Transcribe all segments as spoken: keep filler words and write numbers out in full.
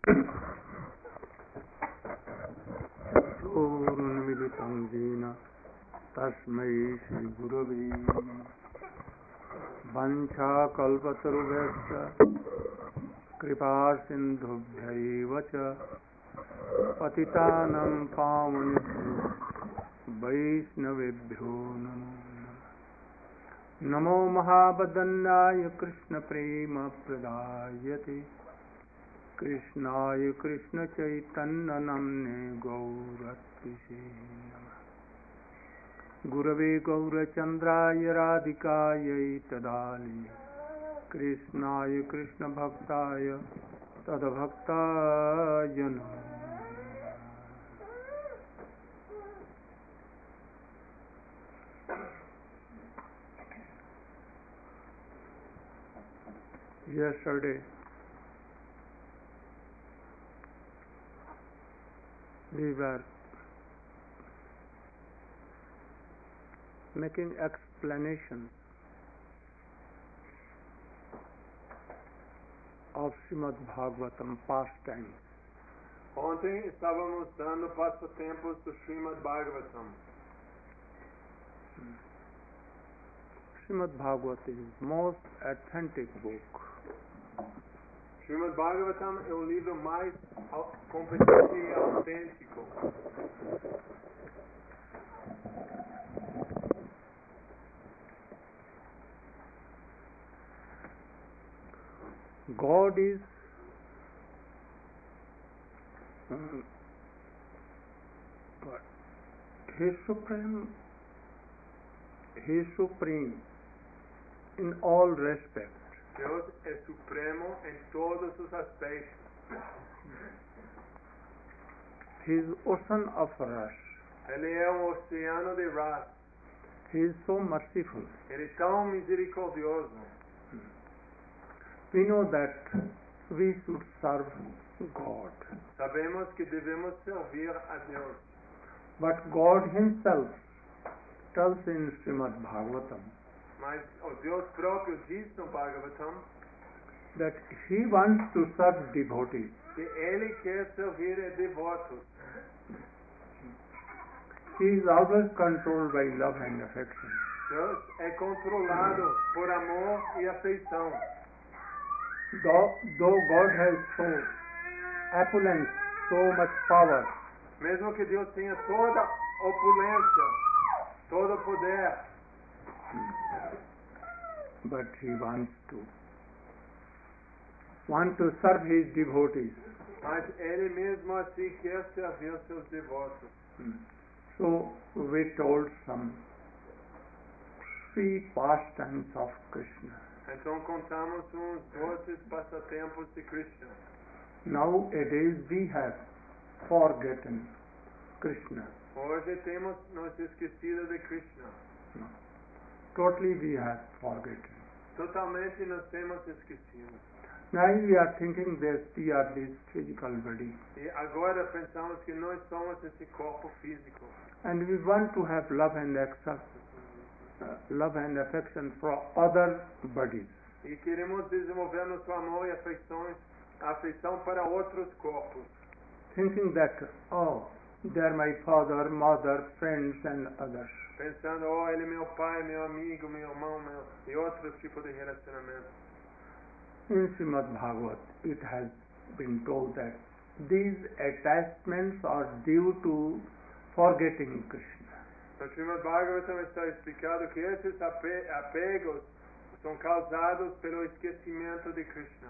चक्षुरुन्मिलितं येन तस्मै श्रीगुरवे नमः। वञ्चाकल्पतरुभ्यश्च कृपासिन्धुभ्यैव च पतितानां पावनेभ्यो वैष्णवेभ्यो नमो नमः। नमो महावदन्याय कृष्णप्रेमप्रदायते कृष्णाय कृष्णचैतन्यनाम्ने गौरत्विषे नमः। गुरवे गौरचन्द्राय राधिकायै तदालये कृष्णाय कृष्णभक्ताय तद्भक्ताय नमो। Yesterday we were making explanations of Srimad Bhagavatam pastimes. Ontem estávamos dando passatempos do Srimad Bhagavatam. Srimad Bhagavatam is most authentic book. Srimad Bhagavatam é o livro mais competente e autêntico. God is um, He is supreme. He is supreme in all respects. Deus é supremo em todos os aspectos. He is ocean of rush. Ele é um oceano de ras. He is so merciful. Ele é tão misericordioso. We know that we should serve God. Sabemos que devemos servir a Deus. But God Himself tells in Srimad Bhagavatam Mas o Deus próprio diz no Bhagavatam that He wants to serve devotees. que Ele quer servir a devotos. He is always controlled by love and affection. Deus é controlado por amor e afeição. Though, though God has so opulence, so much power, Mesmo que Deus tenha toda opulência, todo poder, but He wants to want to serve His devotees. mas Ele mesmo assim quer servir seus devotos. So we told some three pastimes of Krishna. Então contamos uns doces passatempos de Krishna. Nowadays we have forgotten Krishna. Hoje temos nos esquecido de Krishna. No. Totally we have forgotten. Totalmente nos temos esquecido. Now we are thinking that we are this physical body. E agora pensamos que nós somos esse corpo físico. And we want to have love and accept, uh, love and affection for other bodies. E queremos desenvolver nosso amor e afeições, afeição para outros corpos. Thinking that, oh, they are my father, mother, friends and others. Pensando, oh, ele é meu pai, meu amigo, meu irmão, meu... e outros tipos de relacionamento. In Srimad Bhagavat, it has been told that these attachments are due to forgetting Krishna. No Srimad Bhagavatam está explicado que esses ape apegos são causados pelo esquecimento de Krishna.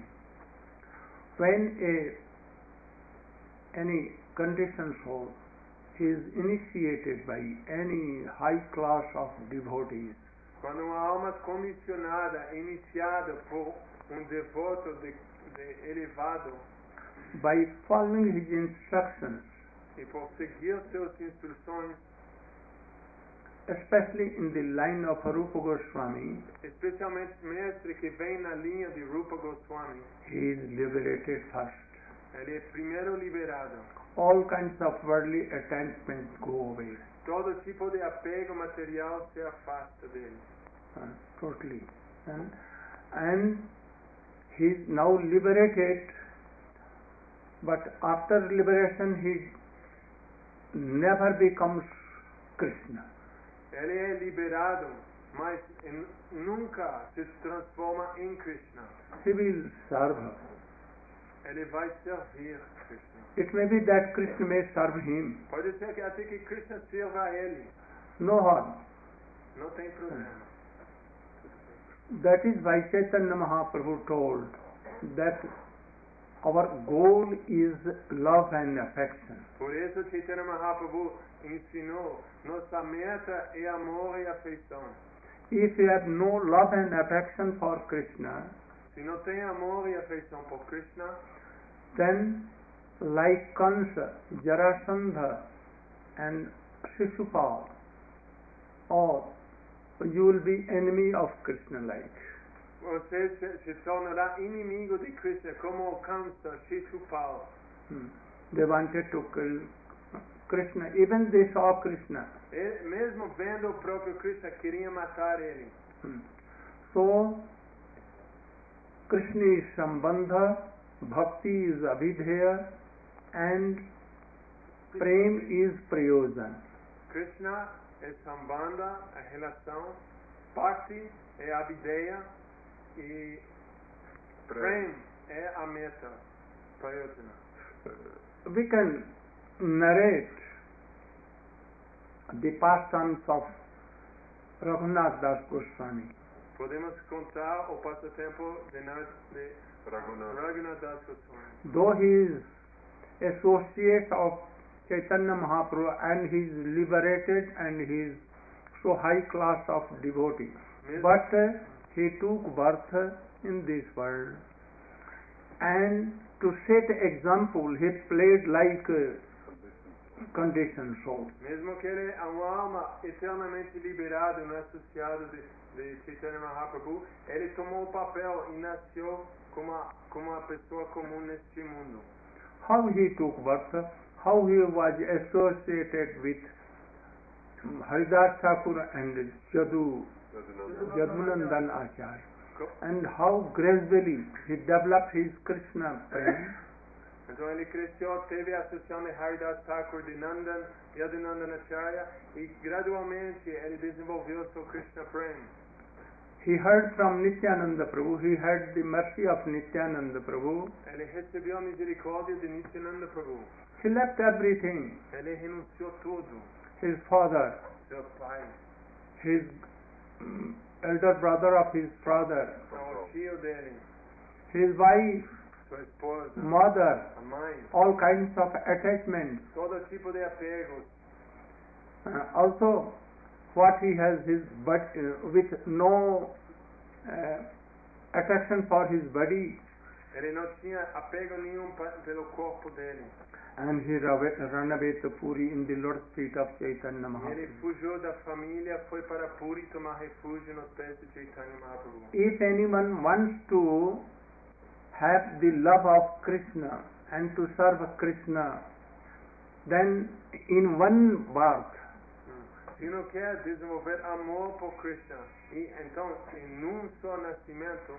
When a any conditioned soul is initiated by any high class of devotees, Quando uma alma comissionada é iniciada por um devoto de, de elevado by following his instructions, e por seguir suas instruções, especially in the line of Rupa Goswami, especialmente mestre que vem na linha de Rupa Goswami, he is liberated first. ele é primeiro liberado. All kinds of worldly attachments go away. Todo tipo de apego material se afasta dele. Uh, totally. And, and he is now liberated but after liberation he never becomes Krishna. Ele é liberado, mas em- nunca se transforma em Krishna. He will serve her. Ele vai servir Krishna. It may be that Krishna may serve him. Pode ser que até que Krishna sirva a ele. No harm. Não tem problema. That is why Chaitanya Mahaprabhu told that our goal is love and affection. Por isso Chaitanya Mahaprabhu ensinou, nossa meta é amor e afeição. If you have no love and affection for Krishna, Se não tem amor e afeição por Krishna, then like Kansa, Jarasandha and Shishupal, or you will be enemy of Krishna like. você se, se tornará inimigo de Krishna, como Kamsa, Shishupal. Hmm. They wanted to kill Krishna, even they saw Krishna. Ele, mesmo vendo o próprio Krishna, queria matar ele. Hmm. So, Krishna is Sambandha, Bhakti is Abhidheya, and Prem is Prayojan. Krishna é Sambandha, a relação. Bhakti é a ideia. E Prem é a meta. Prayojana. We can narrate the pastimes of Raghunath Das Goswami. Podemos contar o passatempo de, Na- de Raghunath. Raghunath Das Goswami. Though he is associate of Chaitanya Mahaprabhu and he is liberated and he is so high class of devotee, Mesmo- but uh, he took birth in this world, and to set example he played like uh, condition so. Mesmo que ele é uma alma eternamente liberada, não é associado de, de Chaitanya Mahaprabhu, ele tomou o papel e nasceu como uma, como uma pessoa comum neste mundo. How he took birth, how he was associated with Haridas Thakur and Jadu, Jadunandan Acharya, Co- and how gradually he developed his Krishna prem. Então ele cresceu, teve a associação de Haridas Thakur, de Nandan, Yadunandan Acharya, e gradualmente ele desenvolveu seu Krishna Prem. He heard from Nityananda Prabhu, he had the mercy of Nityananda Prabhu. Ele recebeu a misericórdia de Nityananda Prabhu. He left everything, Ele renunciou tudo. his father, Seu pai, his mm, elder brother of his father, o tio dele, his wife, sua esposa, mother, a mãe, all kinds of attachments. todo tipo de apegos. Uh, also, what he has his but uh, with no uh, attraction for his body, Ele não tinha apego nenhum pa- pelo corpo dele. and he rave- ran away to Puri in the Lord's feet of Chaitanya E ele Mahaprabhu. fugiu da família, foi para Puri tomar refúgio nos pés de Chaitanya Mahaprabhu. If anyone wants to have the love of Krishna and to serve Krishna, then in one birth Se não quer desenvolver amor por Krishna, e então em um só nascimento,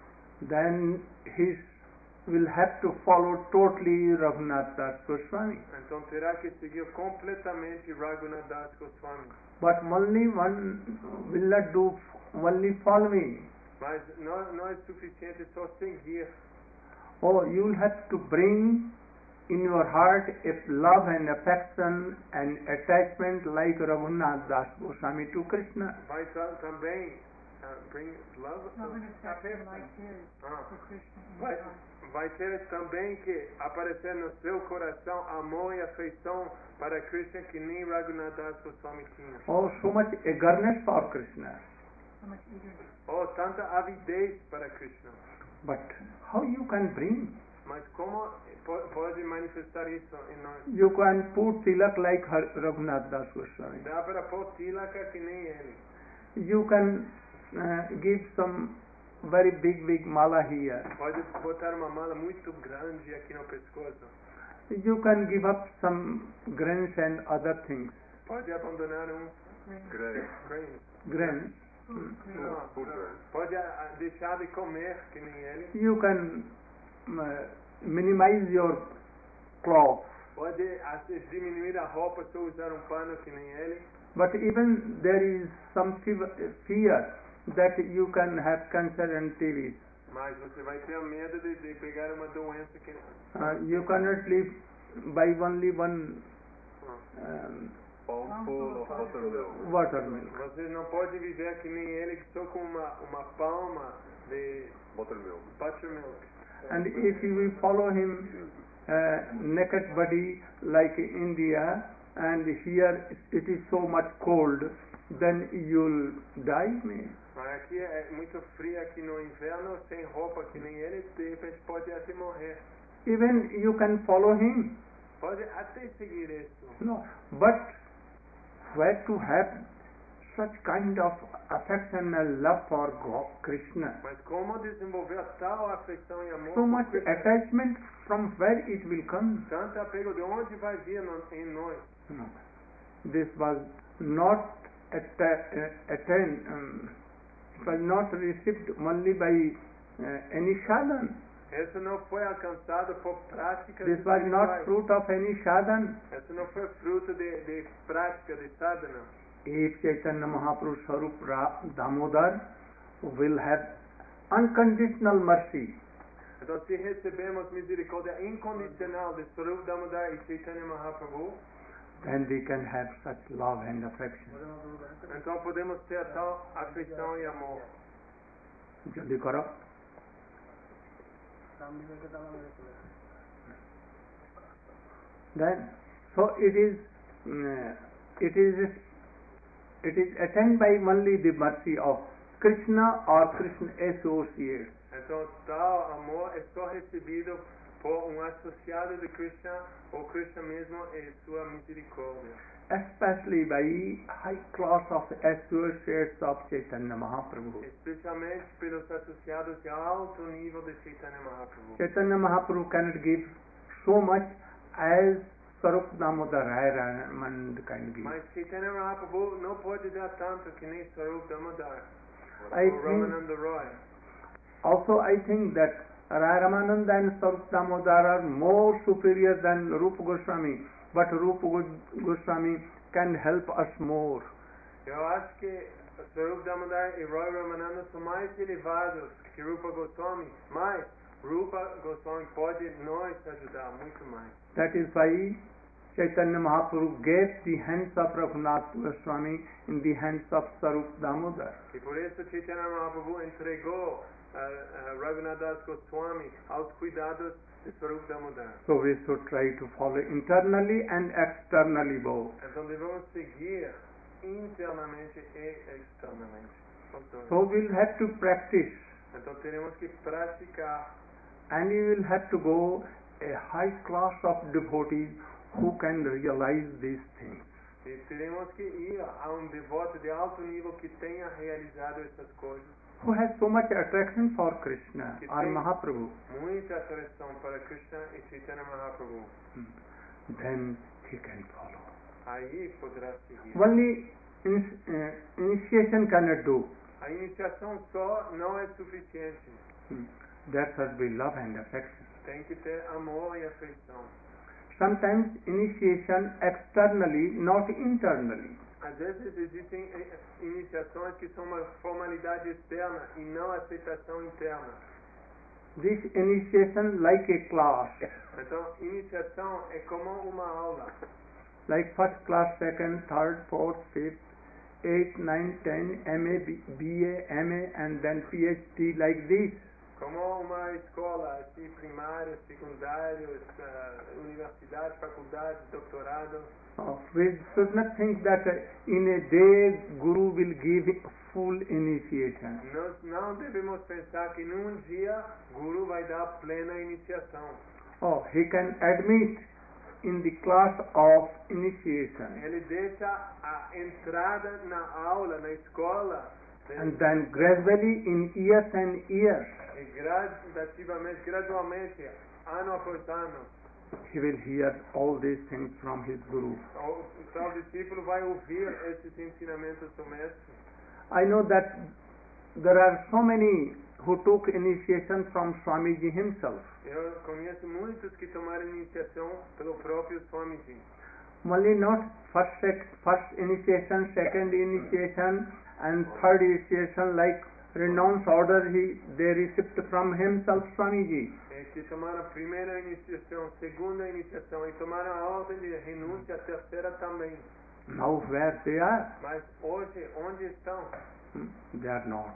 then he will have to follow totally Raghunath Das Goswami. então terá que seguir completamente Raghunath Das Goswami. But only one will not do only following. Mas não, não é suficiente só seguir. Oh, you will have to bring in your heart a love and affection and attachment like Raghunath Das Goswami to Krishna. Vai ta- também uh, bring love. Love and affection like his Ah. for Krishna in Vai, your life. vai ter também que aparecer no seu coração amor e afeição para Krishna que nem Raghunath Das Goswami tinha. Oh, so much eagerness for Krishna. So much eagerness. Oh, tanta avidez para Krishna. But how you can bring? Mas como po- pode manifestar isso em nós? You can put tilak like Har- Raghunath Das Goswami. Dá para pôr tilaka que nem ele. You can uh, give some very big, big mala here. Pode botar uma mala muito grande aqui no pescoço. You can give up some grains and other things. Pode abandonar um Grain. grain. Grains. Food, grain. Ah, Food grain. Pode ah, deixar de comer que nem ele. You can uh, minimize your cloth. Pode ah, diminuir a roupa se eu usar um pano que nem ele. But even there is some fev- fear that you can have cancer and T B. Mas você vai ter medo de, de pegar uma doença que... Uh, you cannot live by only one um, Palmful of buttermilk. watermelon. Você não pode viver que nem ele, que só com uma, uma palma de Buttermilk. buttermilk. And if you will follow him uh, naked body like India, and here it is so much cold, then you'll die, maybe. Mas aqui é muito frio, aqui no inverno, sem roupa que nem ele, de repente pode até morrer. Even you can follow him. Pode até seguir isso. No, but where to have such kind of affection and love for God, Krishna, Mas como desenvolver tal afeição e amor so por much Krishna? attachment, from where it will come? Tanto apego, de onde vai vir no, em nós? No. This was not atta- uh, attained, um, it was not received only by uh, any sadhan. Isso não foi alcançado por práticas This was not espirituais. fruit of any sadhan. Isso não foi fruto de, de prática, de sadhana. If Chaitanya Mahaprabhu Sarup Ra- Damodar will have unconditional mercy, Então, se recebemos misericórdia incondicional de Swarup Damodar e Chaitanya Mahaprabhu, then we can have such love and affection. então podemos ter tal afeição e amor. Jaldi karo. Then, so it is, uh, it is, it is attained by only the mercy of Krishna or Krishna associates. Então, tal amor é só recebido por um associado de Krishna, ou Krishna mesmo em sua misericórdia. Especially by high class of associates of Chaitanya Mahaprabhu. Especialmente pelos associados de alto nível de Chaitanya Mahaprabhu. Chaitanya Mahaprabhu cannot give so much as Sarup Damodar Rai Ramanand can give. Mas Chaitanya Mahaprabhu não pode dar tanto que nem Swarup Damodar I ou think, Ramananda Roy. also I think that Rai Ramananda and Sarup Damodar are more superior than Rupa Goswami, but Rupa Go- Goswami can help us more. Eu acho que Swarup Damodar e Roy Ramananda são mais elevados que Rupa Goswami, mas Rupa Goswami pode nos ajudar muito mais. That is why Chaitanya Mahaprabhu gave the hands of Raghunath Goswami in the hands of Sarup Damodar. E por isso Chaitanya Mahaprabhu entregou a, a Raghunath Das Goswami aos cuidados de Swarup Damodar. So we should try to follow internally and externally both. Então devemos seguir internamente e externamente. Os dois. So we'll have to practice, Então teremos que praticar. and you will have to go a high class of devotees who can realize these things. E teremos que ir a um devoto de alto nível que tenha realizado essas coisas. Who has so much attraction for Krishna or Mahaprabhu, Muita atração para Krishna e Chaitanya Mahaprabhu. then he can follow. Aí poderá seguir. Only in, uh, initiation cannot do. A iniciação só não é suficiente. There should be love and affection. Tem que ter amor e afeição. Sometimes initiation externally, not internally. Às vezes existem eh, iniciações que são uma formalidade externa e não aceitação interna. This initiation like a class, Então, iniciação é como uma aula. like first class, second, third, fourth, fifth, eight, nine, ten, M A, B- BA, M A, and then PhD, like this. Como uma escola, assim, primária, secundária, uh, universidade, faculdade, doutorado. Uh, we should not think that uh, in a day Guru will give full initiation. Nós não devemos pensar que num dia Guru vai dar plena iniciação. Oh, he can admit in the class of initiation, Ele deixa a entrada na aula, na escola, and then gradually in years and years e gradativamente, gradualmente, ano após ano, he will hear all these things from his Guru. o tal discípulo vai ouvir esses ensinamentos do mestre. I know that there are so many who took initiation from Swamiji himself. Eu conheço muitos que tomaram iniciação pelo próprio Swamiji. Only not first, sec, first initiation, second initiation, and third initiation like renounce order he they received from himself Swamiji. É, que tomaram a primeira iniciação, segunda iniciação e tomaram a ordem de renúncia, a terceira também. Now where they are? Mas hoje, onde estão? Hmm, They are not.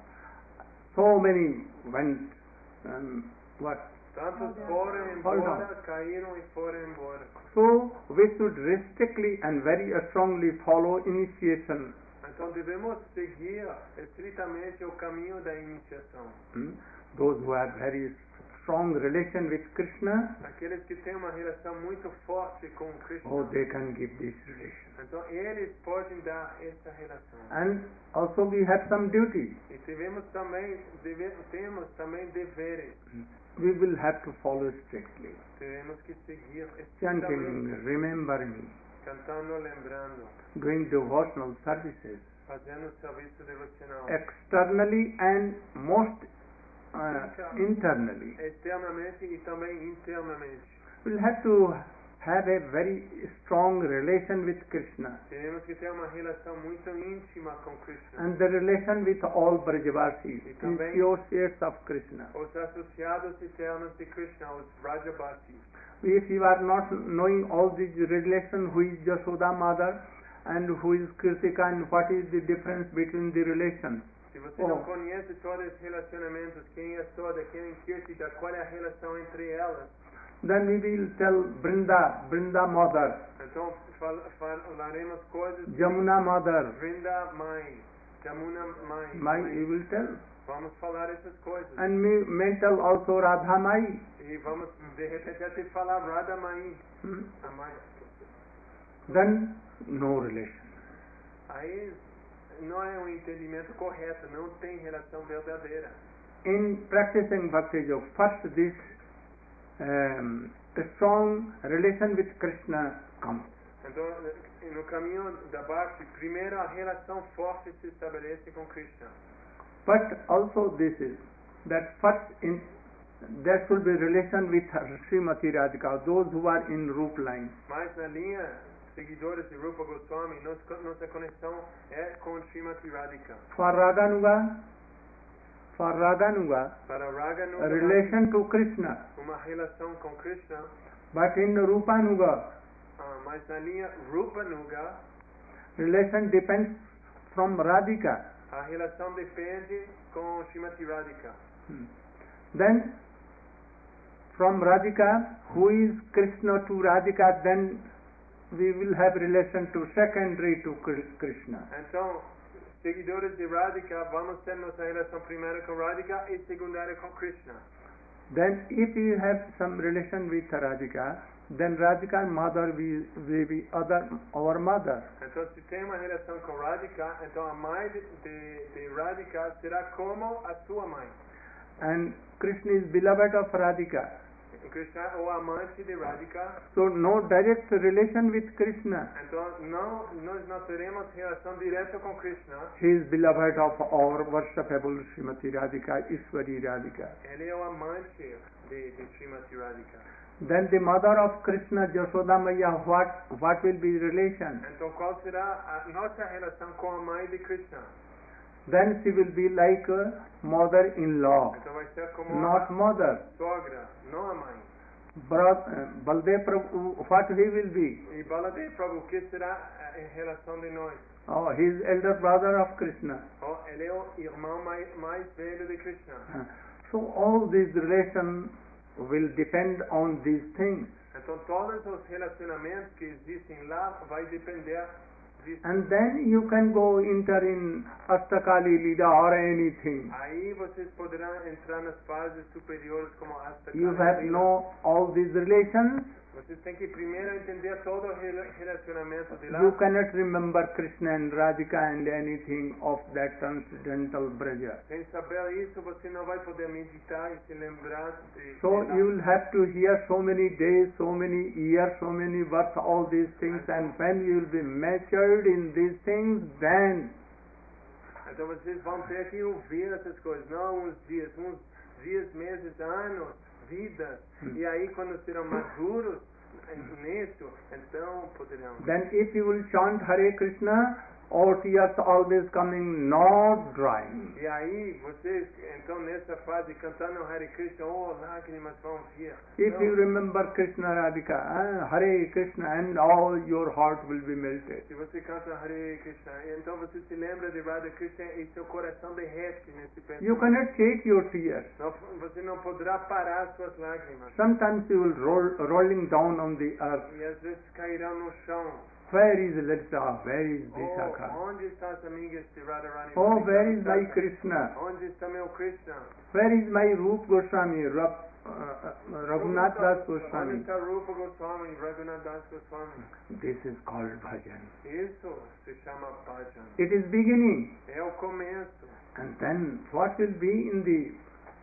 So many went, um, what? Tantos foram embora, caíram e foram embora. So we should strictly and very strongly follow initiation. Então devemos seguir estritamente o caminho da iniciação. Hmm? Those who have very strong relation with Krishna, Aqueles que têm uma relação muito forte com Krishna, oh, they can give this relation. então eles podem dar essa relação. And also we have some duty. E devemos também, deve, temos também deveres. We will have to follow strictly. Teremos que seguir Chanting, estritamente, remembering, cantando, lembrando, doing devotional services, fazendo serviço devocional. externally and most uh, internally. Externamente e também internamente. We'll have to have a very strong relation with Krishna Teremos que ter uma relação muito íntima com Krishna. and the relation with all Brajavasis, E também- associates of Krishna. Os associados eternos de Krishna, os Vrajabasis. If you are not knowing all these relations, who is Jashoda mother and who is Kritika and what is the difference between the relations? Se você Oh. não conhece todos os relacionamentos, quem é Soda, quem é Kirtida, qual é a relação entre elas, Then we will tell Brinda, Brinda mother, então fal falaremos coisas de Jamuna mother, Vrinda mãe, Jamuna mãe. Mai, you will tell. Vamos falar essas coisas. And me may tell also Radha Mai. E vamos, de repente, até falar Radha Mai. Hmm? A mãe. Then no relation. Aí não é um entendimento correto, não tem relação verdadeira. In practicing Bhakti Yoga, first this um, strong relation with Krishna comes. Então, no caminho da Bhakti, primeiro a relação forte se estabelece com Krishna. But also this is that first in there should be relation with Srimati Radhika, those who are in Roop line. Mas na linha, seguidores de Rupa Goswami, nossa, nossa conexão é com Srimati Radhika. For Raganuga, for Raganuga, Para Raga a Nuga, relation to Krishna. uma relação com Krishna, But in Rupanuga, ah, mas na linha Rupa Nuga, relation depends from Radhika. a relação depende com Srimati Radhika. Hmm. Then from Radhika, who is Krishna to Radhika, then we will have relation to secondary to Kri- Krishna. Então, seguidores de Radhika, vamos ter nossa relação primeira com Radhika e secundária com Krishna. Then if you have some relation with Radhika, then Radhika mother will, will be other our mother. Então, se tem uma relação com Radhika, então a mãe de, de, de Radhika será como a sua mãe. And Krishna is beloved of Radhika. Krishna é o amante de Radhika. So no direct relation with Krishna. Então, não, nós não teremos relação direta com Krishna. He is beloved of our worshipable Srimati Radhika, Ishwari Radhika. Ele é o amante de, de Srimati Radhika. Then the mother of Krishna, Jashoda Maya, what, what will be relation? Então, qual será a nossa relação com a mãe de Krishna? Then she will be like a mother-in-law, Então, vai ser como not a mother. sogra, não a mãe. Bra- uh, Baldev Prabhu, what he will be? E Baladev Prabhu, o que será a em relação de nós? Oh, he is elder brother of Krishna. Oh, ele é o irmão mais, mais velho de Krishna. Uh, So all these relations will depend on these things. Então, todos os relacionamentos que existem lá vai depender disso. And then you can go enter in Astakali Lida or anything. Aí vocês poderão entrar nas fases superiores como Astakali. You have to know all these relations. Vocês têm que primeiro entender todo o rela- relacionamento de lá. You cannot remember Krishna and Radhika and anything of that transcendental Braja. Sem saber isso, você não vai poder meditar e se lembrar de, So de lá. you will have to hear so many days, so many years, so many births, all these things, and when you will be matured in these things, then Então vocês vão ter que ouvir essas coisas, não uns dias, uns dias, meses, anos, vidas. Hmm. E aí quando serão maduros nisso, então poderão. Then if you will chant Hare Krishna, all tears always coming, not drying. E aí vocês, então nessa fase, cantando Hare Krishna, oh, lágrimas vão vir. If Não. you remember Krishna Radhika, ah, Hare Krishna, and all your heart will be melted. Se você canta Hare Krishna, então você se lembra de Radha Krishna e seu coração derrete nesse pensamento. You cannot shake your tears. Não, você não poderá parar suas lágrimas. Sometimes you will roll, rolling down on the earth. E às vezes cairão no chão. Where is Lalita? Where is Oh, Vishakha? onde estão as amigas de Radharani? Oh, Onde where está is my Vishakha? Krishna? Onde está meu Krishna? Where is my Rup Goswami, Rab, uh, uh, Raghunath Das Onde Goswami? está Rupa Goswami, Raghunath Das Goswami? This is called bhajan. Isso se chama bhajan. It is beginning. É o começo. And then what will be in the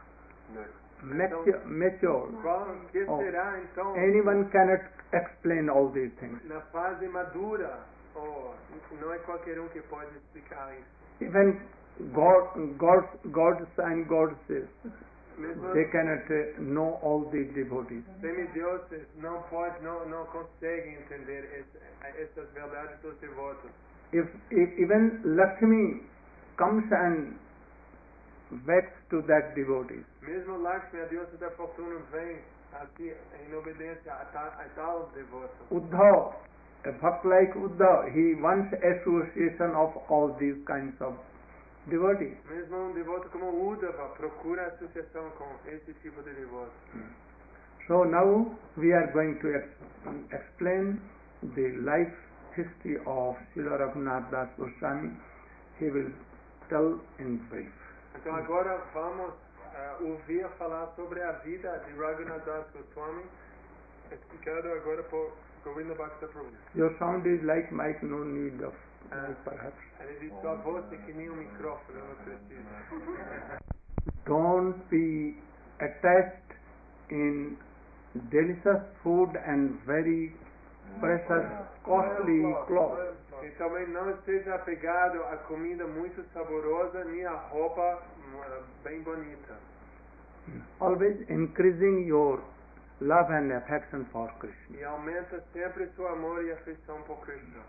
mature? mature? Qual que Oh. será então Anyone cannot explain all these things. na fase madura? Oh, não é qualquer um que pode explicar isso. Even God, gods, gods and goddesses, Mesmo they cannot uh, know all these devotees. semideuses não pode, não, não conseguem entender esse, essas verdades dos devotos. If, if even Lakshmi comes and begs to that devotee, Mesmo Lakshmi, a deusa da fortuna, vem assim em obediência a tal, a tal devoto. Uddhav, a bhakt like Uddhav, he wants association of all these kinds of devotees. Mesmo um devoto como Uddhava procura associação com esse tipo de devoto. So now we are going to ex- explain the life history of Srila Raghunath Das Goswami. He will tell in brief. Então agora vamos uh, ouvir falar sobre a vida de Raghunath Das Goswami, explicado agora por Govinda Bhakta Prabhu. Your sound is like mic, no need of Ah. mic perhaps. Ele diz, sua voz é que nem um microfone, não precisa. Don't be attached in delicious food and very precious, costly clothes. E também não esteja apegado à comida muito saborosa, nem à roupa uh, bem bonita. Always increasing your love and affection for Krishna. E aumenta sempre seu amor e afeição por Krishna.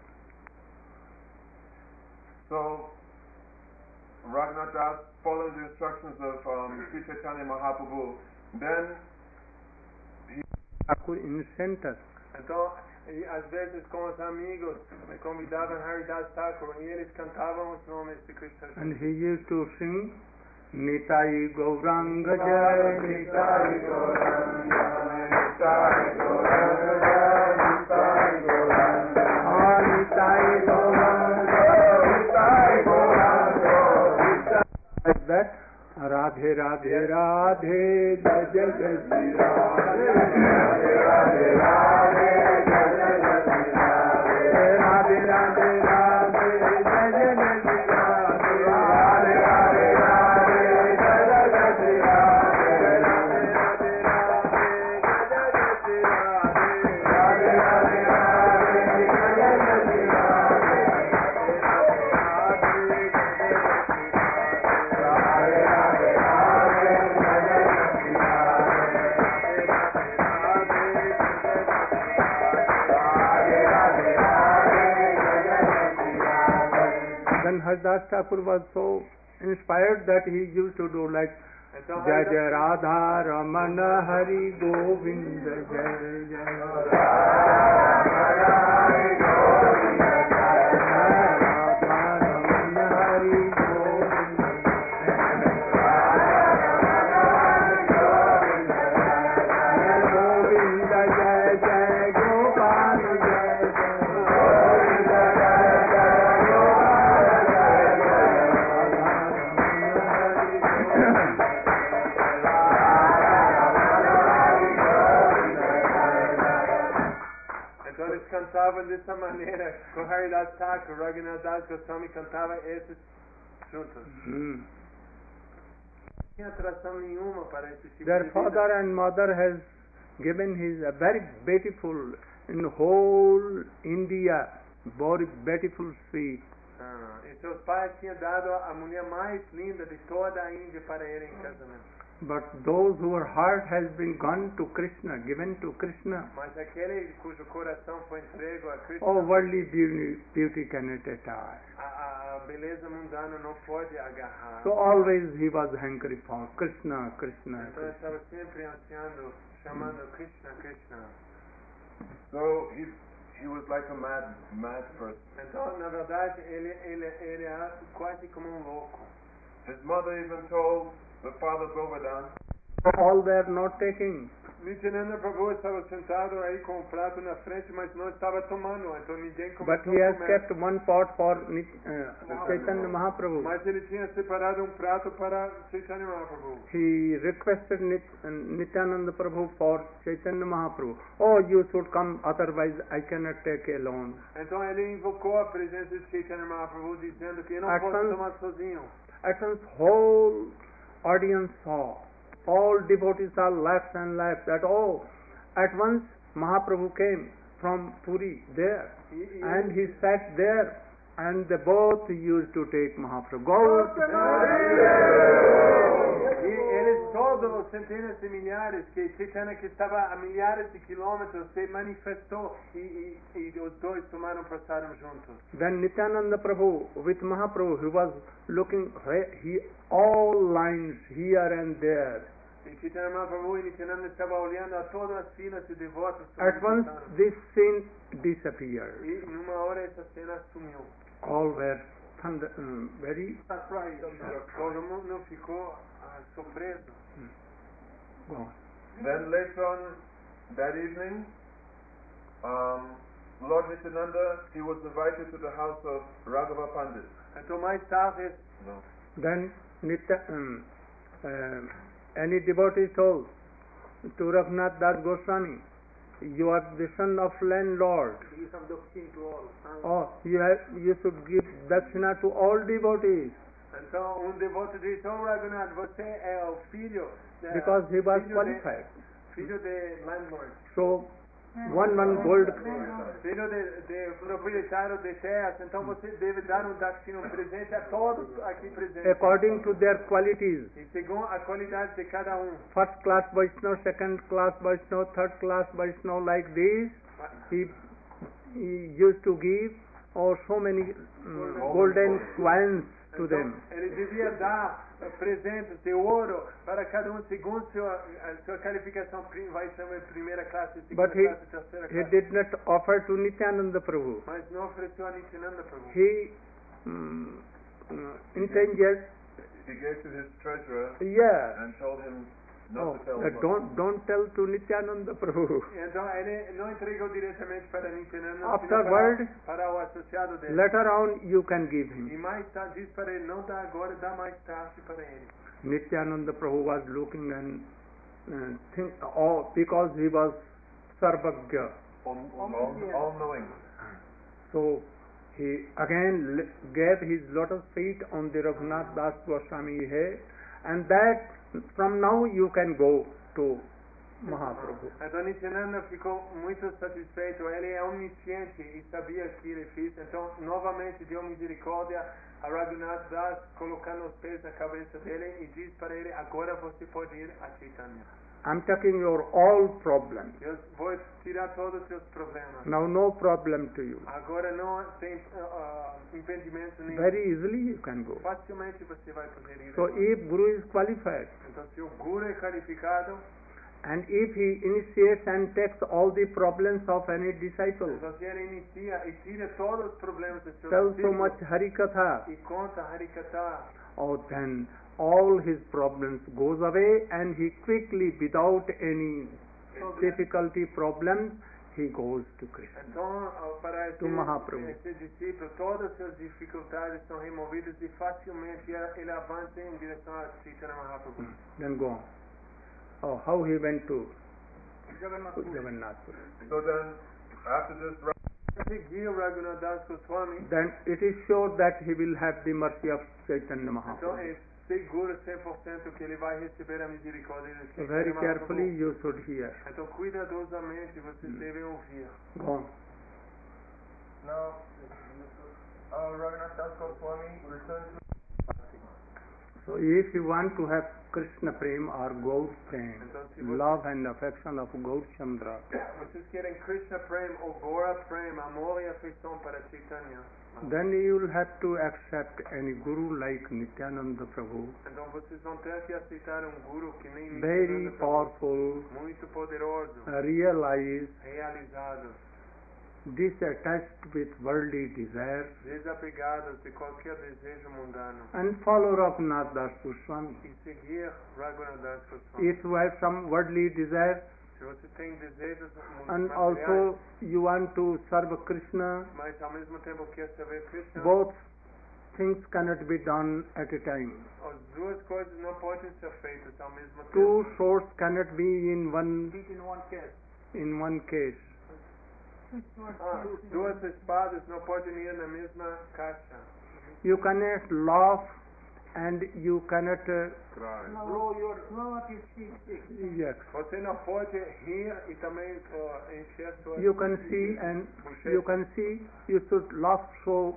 So, Raghunath Das followed the instructions of um, Sri Chaitanya Mahaprabhu. Then, Thakur in center. Então, e às vezes com os amigos, me convidavam Haridas Thakur e eles cantavam os nomes de Krishna. And he used to sing Nitai Gauranga Jai, Nitai Gauranga Jai, Nitai Gauranga Jai, Nitai Gauranga Jai, Nitai Gauranga, Nitai Gauranga, Nitai. Like that, Radhe Radhe Radhe, Jai Jai Jai Shri Radhe, Radhe Radhe Radhe, Jai Jai Jai Shri Radhe, Radhe Radhe Radhe, Jai Jai Jai Shri Radhe, Radhe Radhe Radhe, Jai Jai Jai Shri Radhe, Radhe Radhe Radhe, Jai Jai Jai Shri Radhe, Radhe Radhe Radhe, Jai Jai Jai Shri Radhe, Then Haridas Thakur was so inspired that he used to do like Então, Jai Haridas- Jai Radha Ramana Hari Govind Jai Jai Radha Ramana Hari Govind Govind Jai Jai Gopal Jai Jai Govind Jai Jai Gopal Jai Então eles cantavam dessa maneira, com Haridas Thakur, Raghunath Das Goswami cantava esses juntos. Hmm. Não tinha atração nenhuma para esse tipo Their de vida. father and mother has given his a very beautiful in whole India, very beautiful sweet Ah, e seus pais tinham dado a mulher mais linda de toda a Índia para ele em casamento. But those whose heart has been gone to Krishna, given to Krishna, Mas aquele cujo coração foi entregue a Krishna, oh, worldly beauty, beauty cannot attire. a, a, a beleza mundana não pode agarrar. So always he was hungry for Krishna, Krishna, Então ele Krishna. estava sempre ansiando, chamando Krishna, Krishna. So he he was like a mad mad person. Então, na verdade, ele, ele, ele era quase como um louco. His mother even told the father Govardhan, All they are not taking. Nityananda Prabhu estava sentado aí com o prato na frente, mas não estava tomando, então ninguém começou But he a has comer. kept one pot for Nit- uh, Chaitanya Mahaprabhu. Mas ele tinha separado um prato para Chaitanya Mahaprabhu. He requested Nit- uh, Nityananda Prabhu for Chaitanya Mahaprabhu. Oh, you should come, otherwise I cannot take alone. Então ele invocou a presença de Chaitanya Mahaprabhu, dizendo que eu não At posso once- tomar sozinho. At once whole audience saw. All devotees are left and left. That oh, at once Mahaprabhu came from Puri there, E, e and ele, he sat there, and they both used to take Mahaprabhu. Go! e eles todos, centenas de milhares, que Chaitanya que estava a milhares de quilômetros se manifestou e, e, e os dois tomaram passaram juntos. Then Nityananda Prabhu with Mahaprabhu, he was looking he all lines here and there. E Chaitanya Mahaprabhu e Nityananda estavam olhando a todas as filas de devotos. se At once manifestaram. this scene disappeared. E numa hora essa cena sumiu. All were thunder, um, very Todo mundo ficou ah, surpreso. gone. then later on that evening, um, Lord Nityananda, he was invited to the house of Raghava Pandit. Então mais tarde, No. Then Nitya, um, uh, any devotee told to Raghunath Das Goswami, you are the son of landlord. Oh, you have you should give dakshina to all devotees, então um devoto disse, oh Raghunath, você é o filho de, because he was filho qualified. de, filho de landlord, So one one gold. filho de, de proprietário de terras, então você deve dar um dakshina, um presente a todos aqui presentes. According to their qualities, E segundo a qualidade de cada um. first class Vaishnava, second class Vaishnava, third class Vaishnava, like this, he, he used to give or so many um, golden coins to Então, them. ele devia dar eh, presentes de ouro para cada um segundo sua, a sua qualificação. Pri- vai ser uma primeira classe, segunda But he, classe, terceira he classe. did not offer to Nityananda Prabhu. Mas não ofereceu a Nityananda Prabhu. He um, uh, intended, He gave to his treasurer yeah, and told him not oh, to tell uh, him. don't, don't tell to Nityananda Prabhu. Então ele não entregou diretamente para Nityananda, Afterward, sino para, para o associado dele. Later on you can give E him. mais tarde diz para ele, não dá agora, dá mais tarde para ele. Nityananda Prabhu was looking and uh, think, oh, because he was Sarvagya. All, all, all knowing. So he again l- gave his lotus feet on the Raghunath Das Goswami head, and that from now you can go to Mahaprabhu. Então Nityananda ficou muito satisfeito, ele é omnisciente e sabia o que ele fez, então novamente deu misericórdia a Raghunath Das, colocando os pés na cabeça dele e diz para ele, agora você pode ir a Chaitanya. I'm taking your all problems. Eu vou tirar todos os seus problemas. Now no problem to you. Agora não tem uh, uh, impedimento nenhum. Very easily you can go. Facilmente você vai poder ir. So if Guru is qualified, Então se o Guru é qualificado, and if he initiates and takes all the problems of any disciple, então se ele inicia e tira todos os problemas dos seus tells so discípulos much Harikatha, e conta Harikatha, oh then all his problems goes away, and he quickly, without any difficulty problems, he goes to Krishna. então uh, para esse, To Mahaprabhu. esse discípulo todas as suas dificuldades são removidas e facilmente ele avança em direção a Chaitanya Mahaprabhu. Then go on. Oh, how he went to Jagannath Puri. So then, after this, Seguiu Raghunath Das Goswami, Then it is sure that he will have the mercy of Chaitanya então Mahaprabhu. é seguro cem por cento que ele vai receber a misericórdia de So Chaitanya very Mahaprabhu. carefully you should hear. Então cuidadosamente vocês devem ouvir. Go on. Now, uh, Raghunath Das Goswami returned to So if you want to have Krishna Prem or Gaur Prem, Então, se você- love and affection of Gaur Chandra, vocês querem Krishna Prem ou Gora Prem, amor e afeição para Chaitanya, then you will have to accept any guru like Nityananda Prabhu, então vocês vão ter que aceitar um guru que nem very Nityananda Prabhu, powerful, muito poderoso, uh, realize, realizados, disattached with worldly desires, desapegados de qualquer desejo mundano, and follow Raghunath Das Goswami. e seguir Raghunath Das Goswami. If you have some worldly desires Se você tem desejos and materiais, also you want to serve Krishna, mas ao mesmo tempo quer servir Krishna, both things cannot be done at a time. as duas coisas não podem ser feitas ao mesmo Two tempo. swords cannot be in one in one case. in one case. Two swords Ah, can't be- duas espadas não podem ir na mesma caixa. You cannot laugh and you cannot uh, cry. blow, your, blow up your cheeks. yes. Você não pode rir e também uh, encher suas... You can see and you can see you should laugh so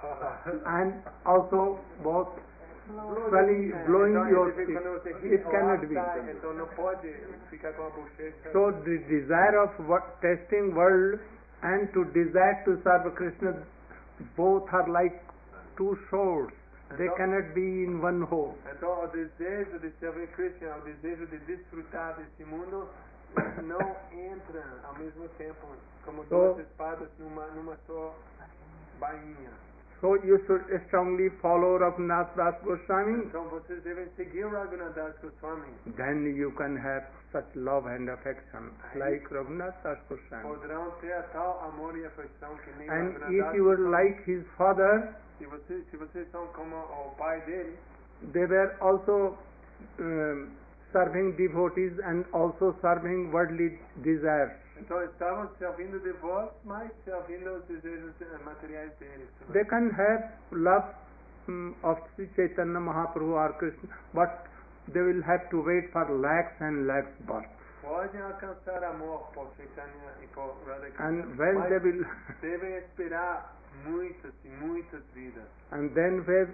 and also both swelling, blowing então, your ele- cheek. quando você ri, It o cannot ar be. sai, então não pode ficar com a bochecha. So the desire of what, testing world and to desire to serve Krishna, both are like two swords. They Então- cannot be in one hole. Então o desejo de servir Krishna, o desejo de desfrutar desse mundo não entra ao mesmo tempo como So- duas espadas numa, numa só bainha. So you should strongly follow Raghunath Das Goswami. Então vocês devem seguir Raghunath Das Goswami. Then you can have such love and affection like Raghunath Das Goswami. Poderão ter tal amor e afeição que nem And Raghunath if Das you were Goswami. like his father, Se vocês, se vocês são como o pai dele, they were also um, serving devotees and also serving worldly desires. então estavam servindo de vós, mas servindo os desejos eh, materiais deles. também. They can have love um, of Sri Chaitanya Mahaprabhu or Krishna, but they will have to wait for lakhs and lakhs birth. Podem alcançar amor por Chaitanya e por Radha Krishna, And when mas they will, devem esperar muitas e muitas vidas. and then where,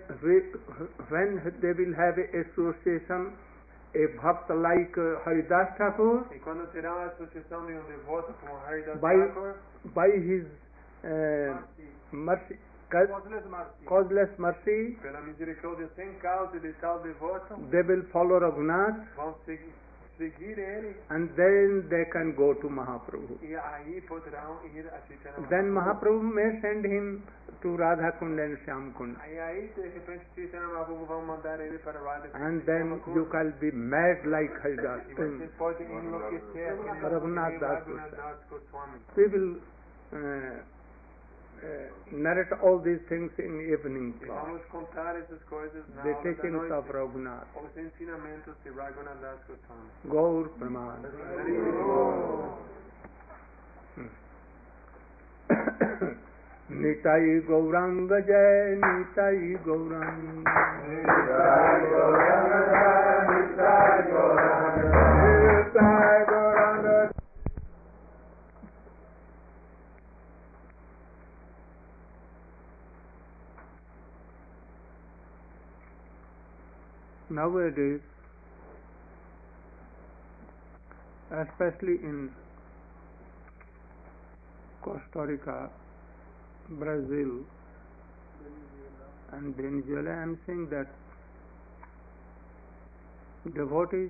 when they will have a association, a bhakta like uh, Haridas Thakur, E quando terão a associação de um devoto como Haridas By- Thakur, by his uh, mercy, ca- causeless mercy, pela misericórdia sem causa de tal devoto, they will follow Raghunath, vão segui- seguir ele and then they can go to Mahaprabhu. e aí poderão ir a Chaitanya Then Mahaprabhu. Mahaprabhu may send him to Radha Kund and Shyam Kund. Aí, aí de repente Chaitanya Mahaprabhu vão mandar ele para Radha Krishna And e then Shyama you Kund. can be mad like Haridas. E vocês podem enlouquecer que nem Raghunath Das Raghunath Goswami. Das Goswami. We will uh, uh, narrate all these things in evening E class. vamos contar essas coisas na The aula da teachings noite. of Raghunath. Os ensinamentos de Raghunath Das Goswami. Gaur Praman. Nitai Gaurang Jai, Nitai Gaurang. Nitai Gaurang. Nowadays, especially in Costa Rica, Brazil, and Venezuela, I am saying that devotees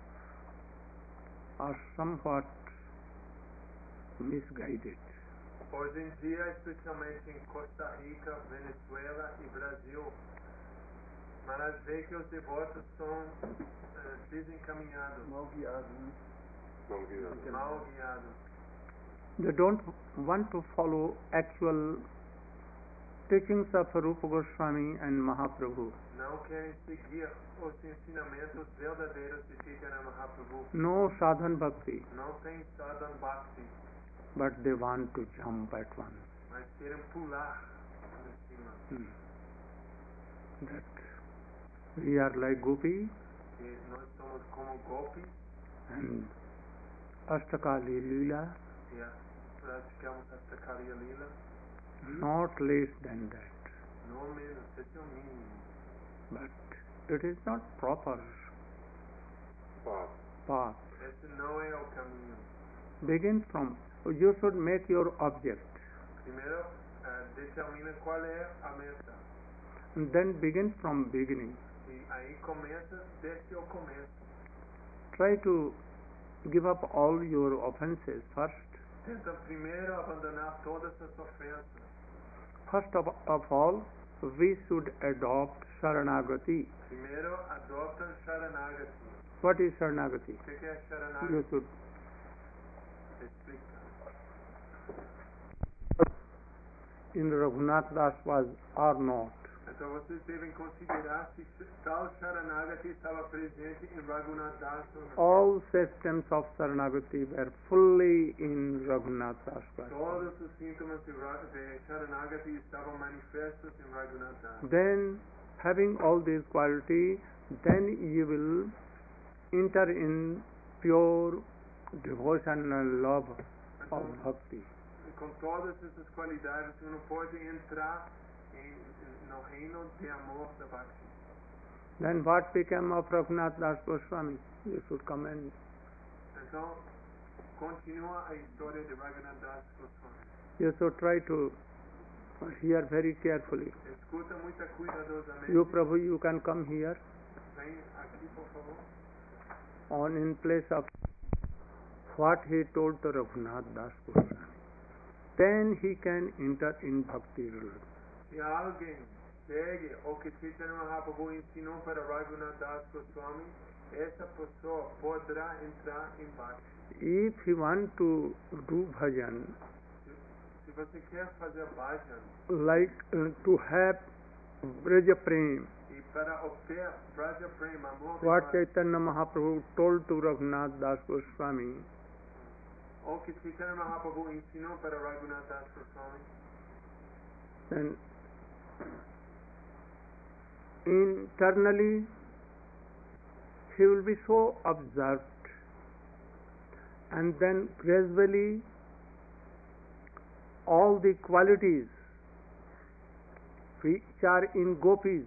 are somewhat misguided. Hoje em dia, especialmente em Costa Rica, Venezuela e Brasil, mas vê que os devotos são eh, desencaminhados, Mal guiado, né? mal guiados. They don't want to follow actual teachings of Rupa Goswami and Mahaprabhu. Não querem seguir os ensinamentos verdadeiros de Chaitanya Mahaprabhu. No sadhan bhakti, Não tem sadhan bhakti, but they want to jump at once. mas querem pular em cima. Hmm. That we are like Gopi Que nós somos como golpes and Astakali Leela, e a- praticamos esta Kaliya Lila, not less than that. no menos, esse é o mínimo. But it is not proper Path. path. Esse não é o caminho. Begin from, you should make your object. Primeiro, eh, determina qual é a meta. And then begin from beginning. E aí começa desde o começo. Try to give up all your offenses first. Tenta primeiro abandonar todas as ofensas. First of, of all, we should adopt Sharanagati. Primeiro, adopta Sharanagati. What is Sharanagati? O que que é You Sharanagati? should. Explica. In Raghunath Das was or not. Então vocês devem considerar se tal Sharanagati estava presente em Raghunath Das ou não. All systems of Sharanagati were fully in Raghunath Das. Todos os sintomas de, Ra- de Sharanagati estavam manifestos em Raghunath Das. Then, having all these qualities, then you will enter in pure devotional love of bhakti. Com todas essas qualidades, uno pode entrar em, no reino de amor da Bhakti. Then what became of Raghunath Das Goswami? You should comment. Então, continua a história de Raghunath Das Goswami. You should try to hear very carefully. Escuta muito cuidadosamente. You Prabhu, you can come here Vem aqui, por favor. on in place of what he told to Raghunath Das Goswami. Then he can enter in bhakti relationship. Se alguém segue o que Chaitanya Mahaprabhu ensinou para Raghunath Das Goswami, essa pessoa poderá entrar em Bhakti. If he want to do bhajan, Se, se você quer fazer bhajan like uh, to have Braja Prem, e para obter Braja Prema, amor de what Bhakti, Chaitanya Mahaprabhu told to Raghunath Das Goswami, o que Chaitanya Mahaprabhu ensinou para Raghunath Das Goswami, then internally he will be so observed, and then gradually all the qualities which are in gopis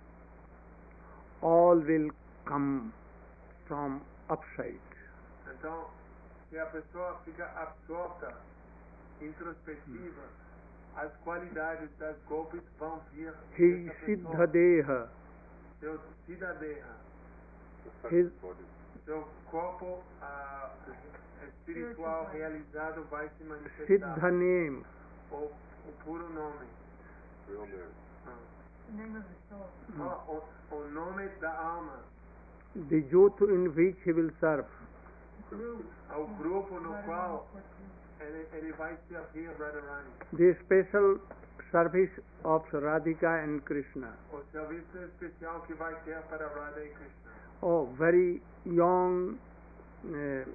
all will come from upside. então, se a pessoa fica absorta, introspectiva, as qualidades das golpes vão vir His dessa Siddha pessoa. Deha, Seu Siddhadeha, his seu corpo ah, espiritual realizado vai se manifestar. Siddha name, O, o puro nome. Real name. Ah. The name of the soul. Ah, o, o nome da alma. the youth in which he will serve. Group. Ao grupo no Radharani qual fourteen. ele, ele vai servir Radharani. The special service of Radhika and Krishna. O serviço especial que vai ter para Radha e Krishna. Oh, very young, uh,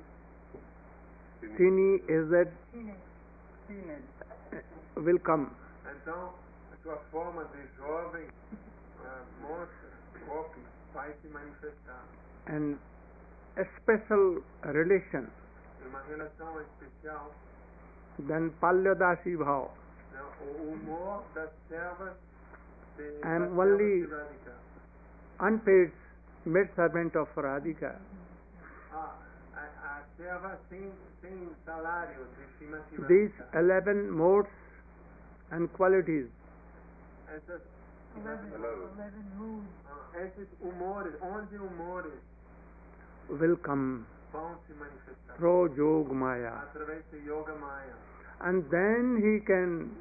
teeny aged Teenage. Teenage. uh, will come. Então, a sua forma de jovem ah, moça, golpe, vai se manifestar. And a special relation, Uma relação especial, then Palyadasi Bhav. né? O humor das servas de, I am das only- servas de Radhika. Unpaid maid servant of Radhika. Ah, a, a serva sem, sem salário de Srimati These Radhika. eleven modes and qualities Essas, Eleven. Eleven. Eleven moods. ah, esses humores, onze humores will come vão se manifestar through Yog Maya. através de Yoga Maya. And then he can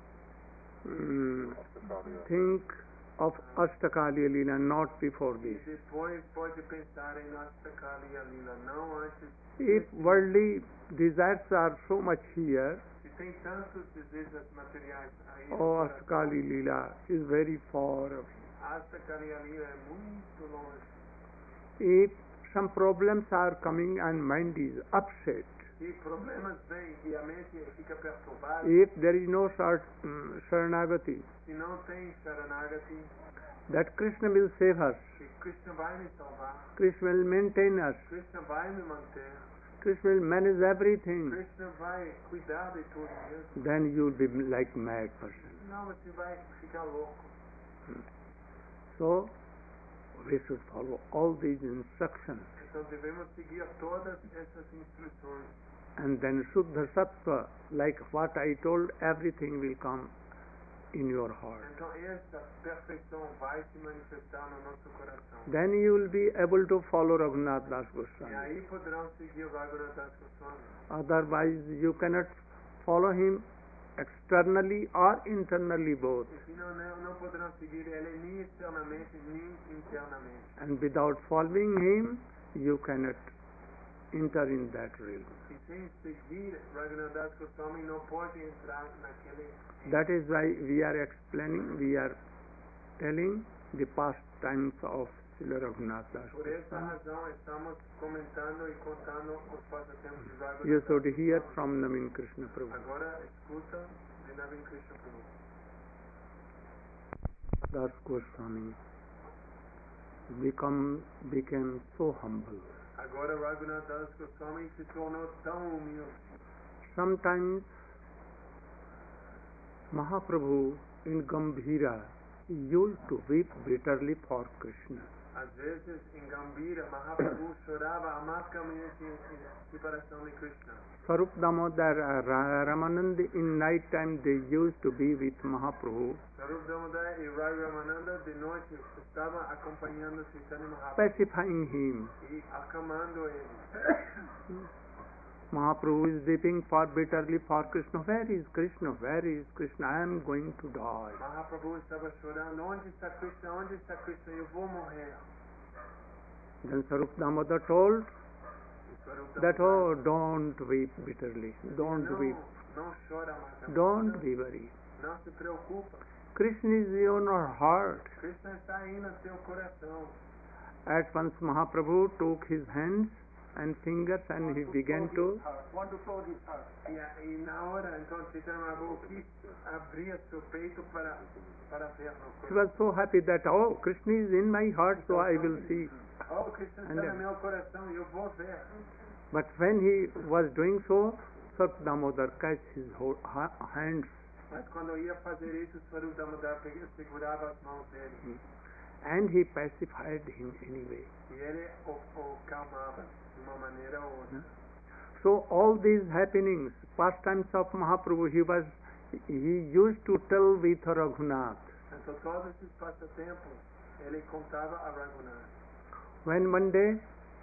mm, think of Astakali Leela, not before E this. depois pode pensar em Astakali Alila, não antes. If worldly desires are so much here, Se tem tantos desejos materiais aí, oh, Astakali Leela is very far. Astakali Alila é muito longe. If some problems are coming and mind is upset, E problemas vêm e a mente fica perturbada. if there is no shart, um, Sharanagati, Se não tem Sharanagati, that Krishna will save us, que Krishna vai me salvar, Krishna will maintain us, Krishna vai me manter, Krishna will manage everything, Krishna vai cuidar de tudo mesmo. then you will be like mad person. Não, você vai ficar louco. So, we should follow all these instructions. Então devemos seguir todas essas instruções. And then Shuddha Sattva, like what I told, everything will come in your heart. Então essa perfeição vai se manifestar no nosso coração. Then you will be able to follow Raghunath Das E Goswami. aí poderão seguir o Raghunath Das Goswami. Otherwise, you cannot follow him externally or internally both. E se não, não, não poderão seguir ele nem externamente nem internamente. And without following him, you cannot enter in that realm. E sem seguir Raghunath Das Goswami não pode entrar naquele. That is why we are explaining, we are telling the past times of Srila Raghunath Das Por essa Goswami. razão estamos comentando e contando os passatempos de Raghunath You Das should hear Goswami. from Navin Krishna Prabhu. Agora escuta de Navin Krishna Prabhu. Das Goswami become, became so humble. Agora Raghunath Das Goswami se tornou tão humilde. Sometimes Mahaprabhu in Gambhira used to weep bitterly for Krishna. Às vezes, em Gambhira, Mahaprabhu chorava amargamente em separação de Krishna. Sarup Damodar, uh, Ra- Ramananda in night time they used to be with Mahaprabhu, Sarup Damodar e Rai Ramananda de noite estavam acompanhando Chaitanya Mahaprabhu pacifying him. e acalmando ele. Mahaprabhu is weeping for bitterly for Krishna. Where is Krishna? Where is Krishna? I am going to die. Mahaprabhu estava chorando, onde está Krishna? Onde está Krishna? Eu vou morrer. Then Sarup Damodar told E Sarup that, Damodar oh, don't weep bitterly. Don't não, weep. não chora amargamente. Don't be worried. Não se preocupa. Krishna is in your heart. Krishna está aí no seu coração. At once Mahaprabhu took his hands and fingers and he began to Want to close his heart. E, a- e na hora, então, Chaitanya Mahaprabhu quis abrir seu peito para, para ver no he was coração. so happy that, oh, Krishna is in my heart, so I will see. Oh, Krishna And está then- no meu coração e eu vou ver. But when he was doing so, Sarup Damodar catch his ho- ha- hands Mas quando eu ia fazer isso, Swarup Damodar pegava- segurava as mãos dele. and he pacified him anyway. E ele o, o calmava de uma maneira ou outra. So all these happenings, pastimes of Mahaprabhu, he was he used to tell with Raghunath. Então, todos esses passatempos, ele contava a Raghunath. When one day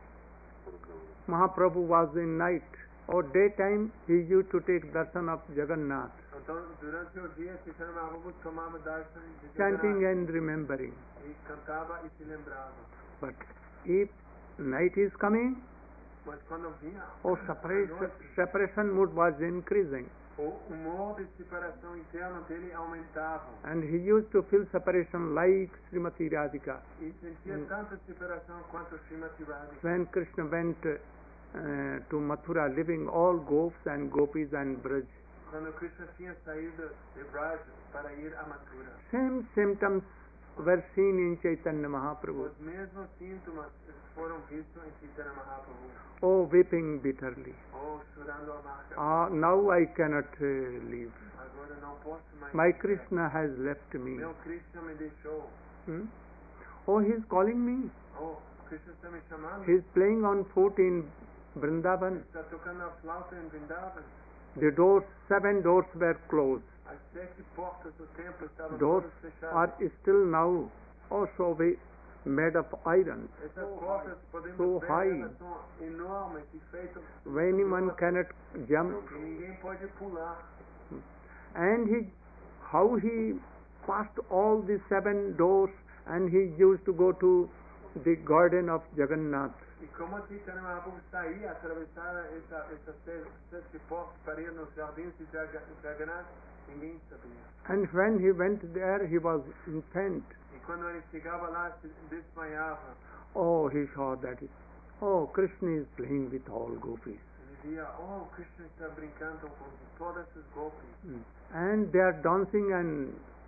Mahaprabhu was in night or daytime, he used to take darshan of Jagannath, Então, durante o dia, Chaitanya Mahaprabhu tomava darshan de chanting Jagannath and remembering. e cantava e se lembrava. But if night is coming, Mas quando vinha or a separation, noite, separation mood was increasing, o humor de separação interna dele aumentava. and he used to feel separation like Srimati Radhika. E sentia Mm. tanta separação quanto Srimati Radhika. When Krishna went uh, to Mathura, leaving all gopis and gopis and Braj, Quando Krishna tinha saído de Braj para ir a Mathura. same symptoms were seen in Chaitanya Mahaprabhu. Os mesmos sintomas foram vistos em Chaitanya Mahaprabhu. Oh, weeping bitterly. Oh, chorando amarga. Ah, now I cannot uh, live. Agora não posso mais. My viver. Krishna has left me. Meu Krishna me deixou. Hmm? Oh, he is calling me. Oh, Krishna está me chamando. He is playing on flute in Vrindavan. Está tocando a flauta em Vrindavan. The doors, seven doors were closed. As sete portas do templo estavam Doors todas fechadas. are still now also we- made of iron. Essas portas podemos so ver, high. elas são enormes e feitas Anyone cannot jump. e ninguém pode pular. And he, how he passed all the seven doors and he used to go to the garden of Jagannath. E como Chaitanya Mahaprabhu saía, atravessava essa, essas sete, sete portas para ir nos jardins de Jaga- Jagannath, ninguém sabia. And when he went there, he was in faint. E quando ele chegava lá, se desmaiava. Oh, he saw that. It, oh, Krishna is playing with all gopis. Ele via, oh, Krishna está brincando com todas as golpes. Mm. And they are dancing and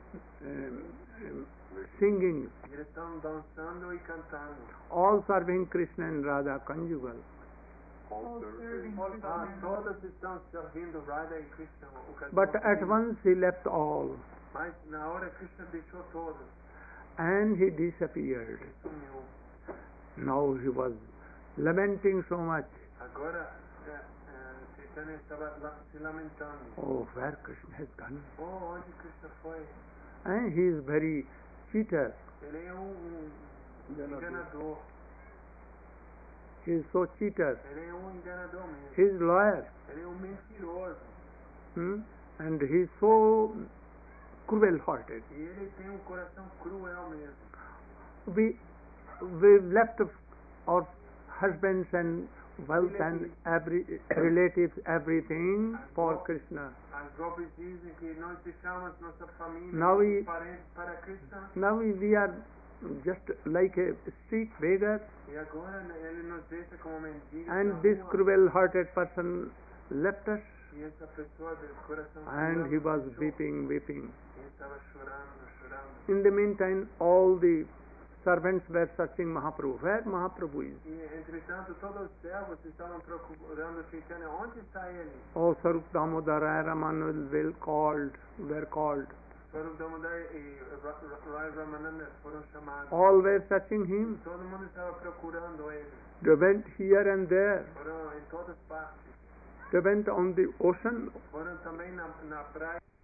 um, um, singing, E eles estão dançando e cantando. all serving Krishna and Radha conjugal. All serving Ah, Krishna. todas estão servindo Radha e Krishna. O casal But at feliz. once he left all Mas na hora Krishna deixou todos. and he disappeared. Sumiu. Now he was lamenting so much. Agora é, é, Chaitanya estava lá, se lamentando. Oh, where Krishna has gone. Oh, onde Krishna foi? And he is very cheater. Ele é um, um enganador. He is so cheater. Ele é um enganador mesmo. He is lawyer. Ele é um mentiroso. Hmm? And he is so cruel-hearted. E ele tem um coração cruel mesmo. We we left our husbands and wealth and every relatives, everything for Krishna. As Gopis dizem que nós deixamos nossa família, Now we- nossos parentes para Krishna. Now we, we are just like a street beggar, E agora né, ele nos deixa como mendigos. and na this rua. cruel-hearted person left us, E essa pessoa de coração and cruel he was nos deixou. weeping, weeping. E ele estava chorando, chorando. In the meantime, all the servants were searching Mahaprabhu. Where Mahaprabhu is? E entretanto todos os servos estavam procurando Chaitanya. Onde está ele? Oh, Sarup Damodara, Ramanul will called, were called. Swarup Damodar e Ra- Ra- Rai Ramananda foram chamados. All were searching him. Todo mundo estava procurando ele. They went here and there. Foram em todas partes. They went on the ocean. Foram também na, na praia.